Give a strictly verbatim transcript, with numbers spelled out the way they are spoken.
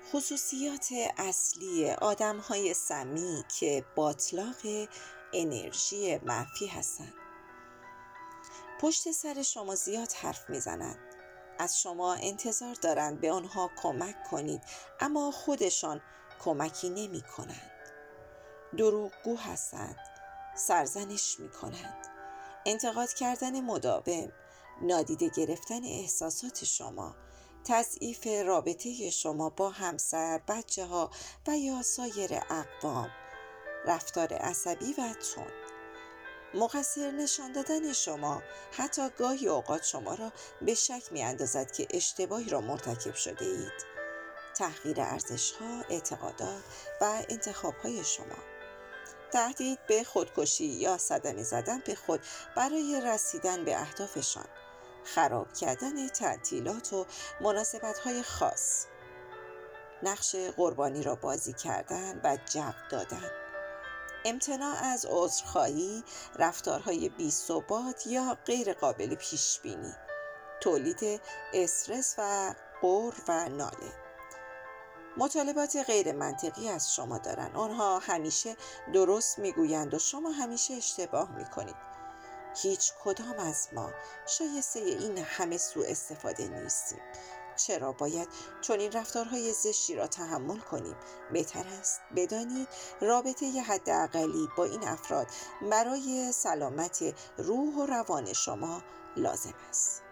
خصوصیات اصلی آدم‌های سمی که باطلاق انرژی منفی هستند. پشت سر شما زیاد حرف میزنند. از شما انتظار دارند به آنها کمک کنید، اما خودشان کمکی نمی کنند. دروغگو هستند. سرزنش می کنند. انتقاد کردن مداوم، نادیده گرفتن احساسات شما، تضعیف رابطه شما با همسر، بچه ها و یا سایر اقوام، رفتار عصبی و تند، مقصر نشان دادن شما حتی گاهی اوقات شما را به شک می اندازد که اشتباهی را مرتکب شده اید، تحقیر ارزش ها، اعتقادات و انتخاب های شما، تهدید به خودکشی یا صدمه زدن به خود برای رسیدن به اهدافشان، خراب کردن تعطیلات و مناسبت‌های خاص، نقش قربانی را بازی کردن و جو دادن، امتناع از عذرخواهی، رفتارهای بی‌ثبات یا غیر قابل پیش‌بینی، تولید استرس و غر و ناله. مطالبات غیر منطقی از شما دارند. آنها همیشه درست میگویند و شما همیشه اشتباه میکنید. هیچ کدام از ما شایسته این همه سوء استفاده نیستیم. چرا باید چنین رفتارهای زشتی را تحمل کنیم؟ بهتر است بدانید رابطه ی حداقلی با این افراد برای سلامت روح و روان شما لازم است.